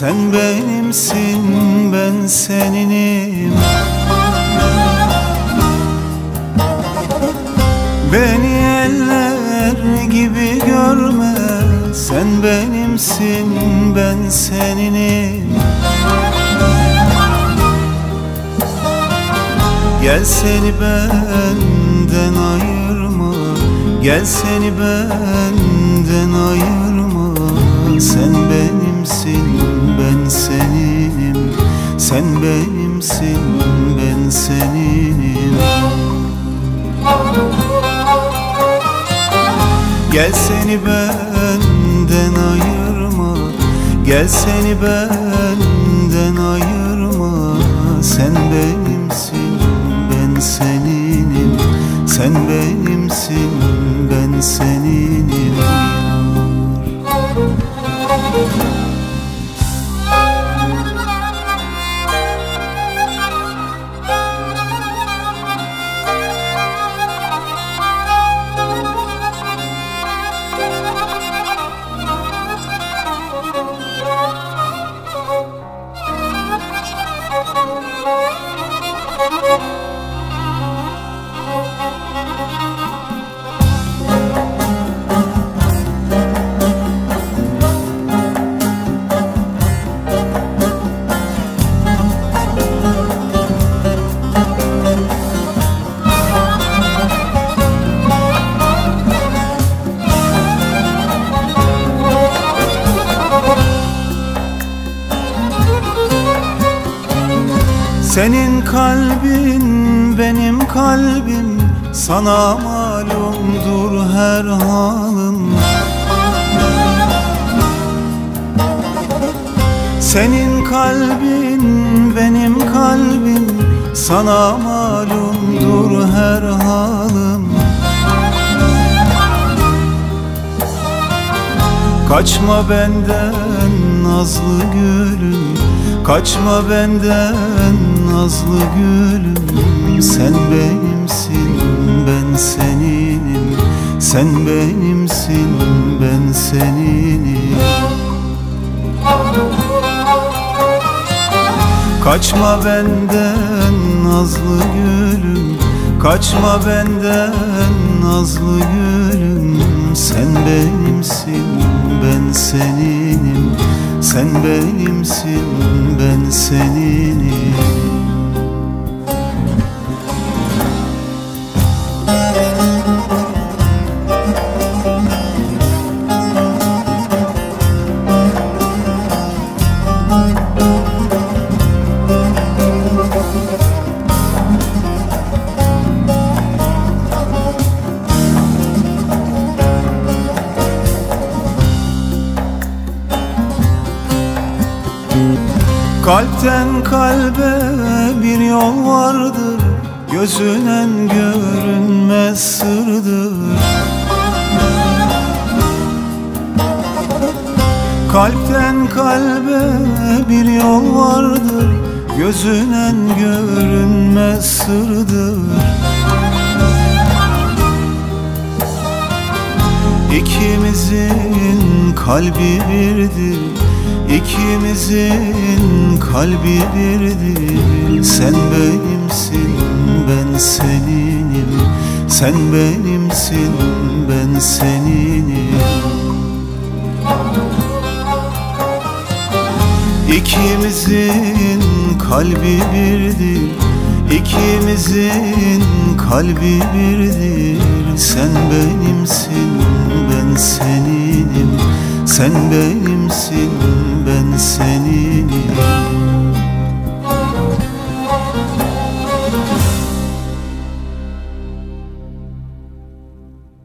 Sen benimsin, ben seninim. Beni eller gibi görme. Sen benimsin, ben seninim. Gel seni benden ayırma, gel seni benden ayırma. Sen benimsin, ben seninim. Sen benimsin, ben seninim. Gel seni benden ayırma, gel seni benden ayırma. Sen benimsin, ben seninim. Sen benimsin, ben seninim. Senin kalbin benim kalbim, sana malumdur her halım. Senin kalbin benim kalbim, sana malumdur her halım. Kaçma benden nazlı gülüm, kaçma benden nazlı gülüm. Sen benimsin, ben seninim. Sen benimsin, ben seninim. Kaçma benden nazlı gülüm, kaçma benden nazlı gülüm. Sen benimsin, ben seninim. Sen benimsin, ben seninim. Kalpten kalbe bir yol vardır, gözünen görünmez sırdır. Kalpten kalbe bir yol vardır, gözünen görünmez sırdır. İkimizin kalbi birdir, İkimizin kalbi birdir. Sen benimsin, ben seninim. Sen benimsin, ben seninim. İkimizin kalbi birdir, İkimizin kalbi birdir. Sen benimsin, ben seninim. Sen benimsin, ben seninim.